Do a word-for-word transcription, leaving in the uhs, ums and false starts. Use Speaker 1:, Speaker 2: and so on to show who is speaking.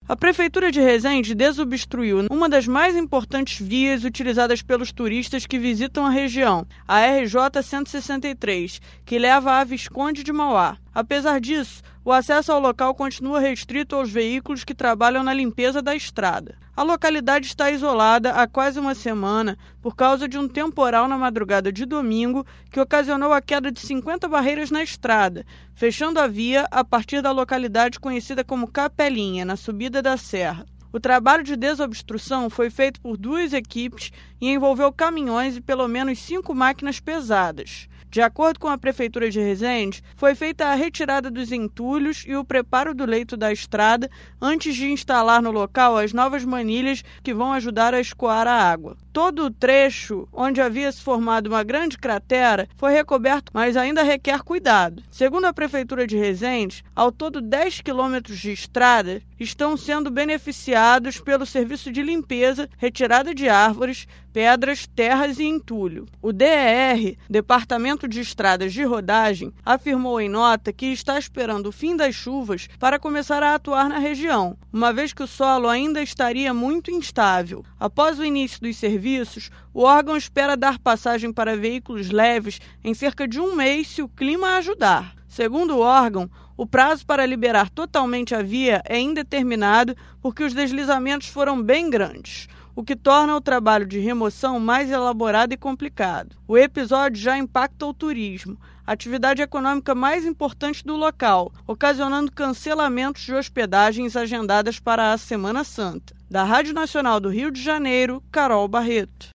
Speaker 1: A Prefeitura de Resende desobstruiu uma das mais importantes vias utilizadas pelos turistas que visitam a região, a R J cento e sessenta e três, que leva a Visconde de Mauá. Apesar disso, o acesso ao local continua restrito aos veículos que trabalham na limpeza da estrada. A localidade está isolada há quase uma semana por causa de um temporal na madrugada de domingo que ocasionou a queda de cinquenta barreiras na estrada, fechando a via a partir da localidade conhecida como Capelinha, na subida da serra. O trabalho de desobstrução foi feito por duas equipes e envolveu caminhões e pelo menos cinco máquinas pesadas. De acordo com a Prefeitura de Resende, foi feita a retirada dos entulhos e o preparo do leito da estrada antes de instalar no local as novas manilhas que vão ajudar a escoar a água. Todo o trecho onde havia se formado uma grande cratera foi recoberto, mas ainda requer cuidado. Segundo a Prefeitura de Resende, ao todo dez quilômetros de estrada estão sendo beneficiados pelo serviço de limpeza, retirada de árvores, pedras, terras e entulho. O D E R, Departamento de Estradas de Rodagem, afirmou em nota que está esperando o fim das chuvas para começar a atuar na região, uma vez que o solo ainda estaria muito instável. Após o início dos serviços, o órgão espera dar passagem para veículos leves em cerca de um mês se o clima ajudar. Segundo o órgão, o prazo para liberar totalmente a via é indeterminado porque os deslizamentos foram bem grandes, o que torna o trabalho de remoção mais elaborado e complicado. O episódio já impacta o turismo, a atividade econômica mais importante do local, ocasionando cancelamentos de hospedagens agendadas para a Semana Santa. Da Rádio Nacional do Rio de Janeiro, Carol Barreto.